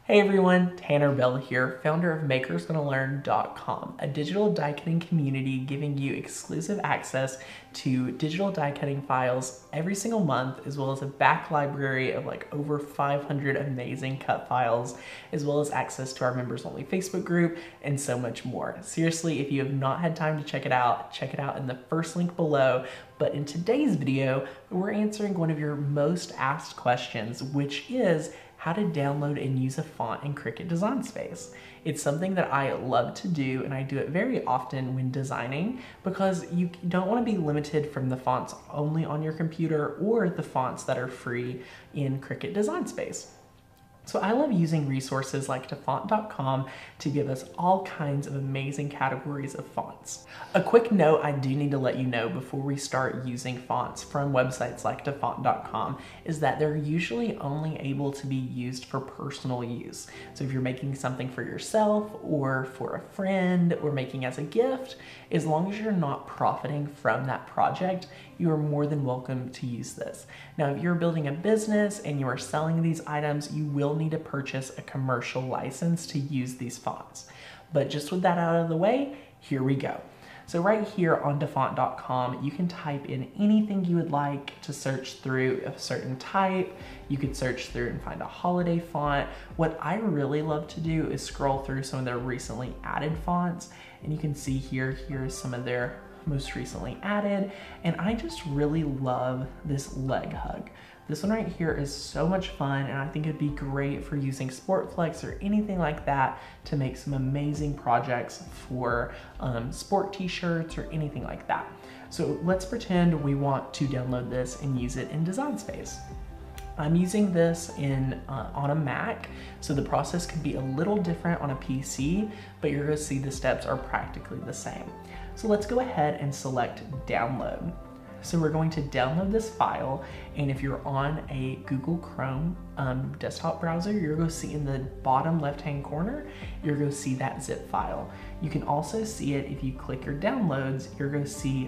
Hey everyone, Tanner Bell here, founder of MakersGonnaLearn.com, a digital die cutting community giving you exclusive access to digital die cutting files every single month, as well as a back library of like over 500 amazing cut files, as well as access to our members only Facebook group and so much more. Seriously, if you have not had time to check it out in the first link below. But in today's video, we're answering one of your most asked questions, which is how to download and use a font in Cricut Design Space. It's something that I love to do, and I do it very often when designing because you don't want to be limited from the fonts only on your computer or the fonts that are free in Cricut Design Space. So I love using resources like dafont.com to give us all kinds of amazing categories of fonts. A quick note I do need to let you know before we start using fonts from websites like dafont.com is that they're usually only able to be used for personal use. So if you're making something for yourself or for a friend or making as a gift, as long as you're not profiting from that project, you are more than welcome to use this. Now, if you're building a business and you are selling these items, you will need to purchase a commercial license to use these fonts. But just with that out of the way, here we go. So right here on dafont.com, you can type in anything you would like to search through a certain type. You could search through and find a holiday font. What I really love to do is scroll through some of their recently added fonts, and you can see here's some of their most recently added, and I just really love this leg hug. This one right here is so much fun, and I think it'd be great for using Sportflex or anything like that to make some amazing projects for sport t-shirts or anything like that. So let's pretend we want to download this and use it in Design Space. I'm using this on a Mac, so the process could be a little different on a PC, but you're gonna see the steps are practically the same. So let's go ahead and select download. So we're going to download this file, and if you're on a Google Chrome desktop browser, you're going to see in the bottom left-hand corner, you're going to see that zip file. You can also see it if you click your downloads, you're going to see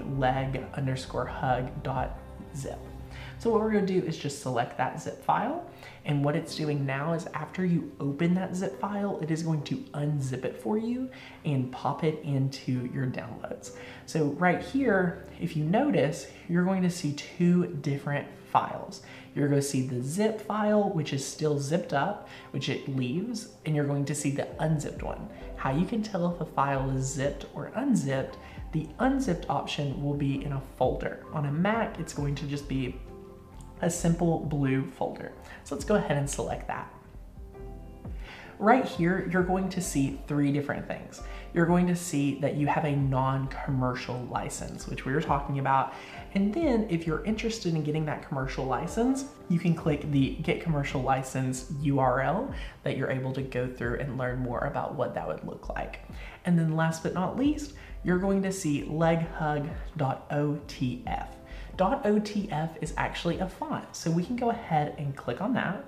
leg_hug.zip. So what we're going to do is just select that zip file, and what it's doing now is after you open that zip file, it is going to unzip it for you and pop it into your downloads. So right here, if you notice, you're going to see two different files. You're going to see the zip file, which is still zipped up, which it leaves, and you're going to see the unzipped one. How you can tell if a file is zipped or unzipped, the unzipped option will be in a folder. On a Mac, it's going to just be a simple blue folder. So let's go ahead and select that. Right here, you're going to see three different things. You're going to see that you have a non-commercial license, which we were talking about. And then if you're interested in getting that commercial license, you can click the Get Commercial License URL that you're able to go through and learn more about what that would look like. And then last but not least, you're going to see leghug.otf. .otf is actually a font, so we can go ahead and click on that.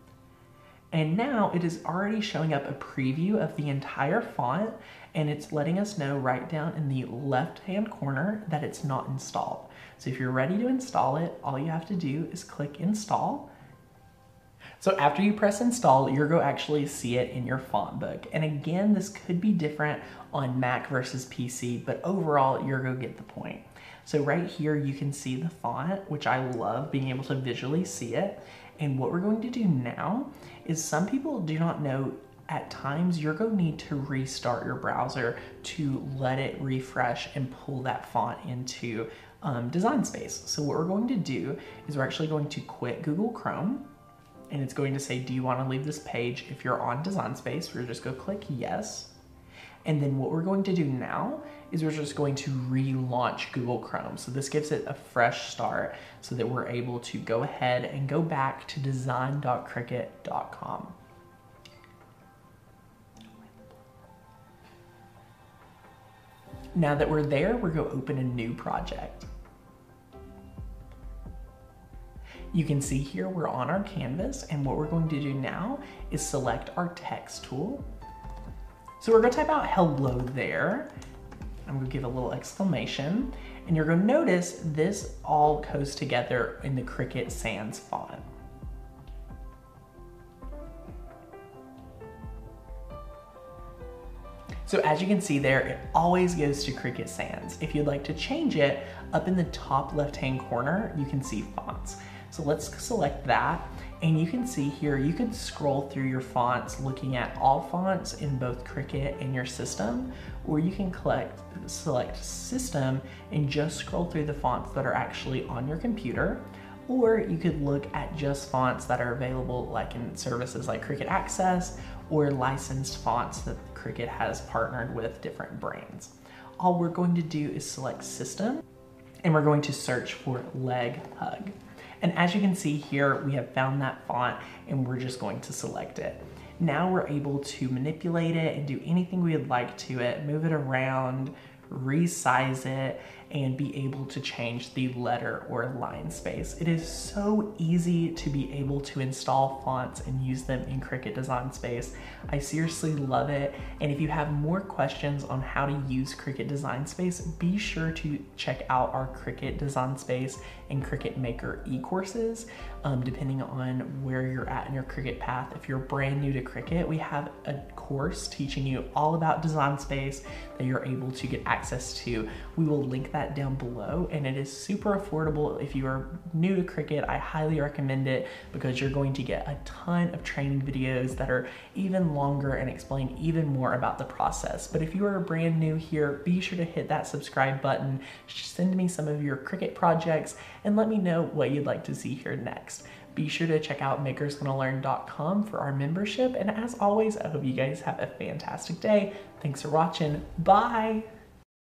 And now it is already showing up a preview of the entire font, and it's letting us know right down in the left-hand corner that it's not installed. So if you're ready to install it, all you have to do is click install. So after you press install, you're going to actually see it in your font book. And again, this could be different on Mac versus PC, but overall, you're going to get the point. So right here, you can see the font, which I love being able to visually see it. And what we're going to do now is some people do not know at times you're going to need to restart your browser to let it refresh and pull that font into Design Space. So what we're going to do is we're actually going to quit Google Chrome, and it's going to say, do you want to leave this page? If you're on Design Space, we're just going to click yes. And then what we're going to do now is we're just going to relaunch Google Chrome. So this gives it a fresh start so that we're able to go ahead and go back to design.cricut.com. Now that we're there, we're going to open a new project. You can see here we're on our canvas, and what we're going to do now is select our text tool. So we're going to type out hello there. I'm going to give a little exclamation, and you're going to notice this all goes together in the Cricut Sans font. So as you can see there, it always goes to Cricut Sans. If you'd like to change it, up in the top left-hand corner, you can see fonts. So let's select that, and you can see here, you can scroll through your fonts looking at all fonts in both Cricut and your system, or you can select system and just scroll through the fonts that are actually on your computer. Or you could look at just fonts that are available like in services like Cricut Access or licensed fonts that Cricut has partnered with different brands. All we're going to do is select system, and we're going to search for Leg Hug. And as you can see here, we have found that font and we're just going to select it. Now we're able to manipulate it and do anything we would like to it, move it around, resize it, and be able to change the letter or line space. It is so easy to be able to install fonts and use them in Cricut Design Space. I seriously love it. And if you have more questions on how to use Cricut Design Space, be sure to check out our Cricut Design Space and Cricut Maker e-courses, depending on where you're at in your Cricut path. If you're brand new to Cricut, we have a course teaching you all about Design Space that you're able to get access to. We will link that down below, and it is super affordable. If you are new to Cricut, I highly recommend it because you're going to get a ton of training videos that are even longer and explain even more about the process. But if you are brand new here, be sure to hit that subscribe button, send me some of your Cricut projects, and let me know what you'd like to see here next. Be sure to check out makersgonnalearn.com for our membership, and as always, I hope you guys have a fantastic day. Thanks for watching. Bye!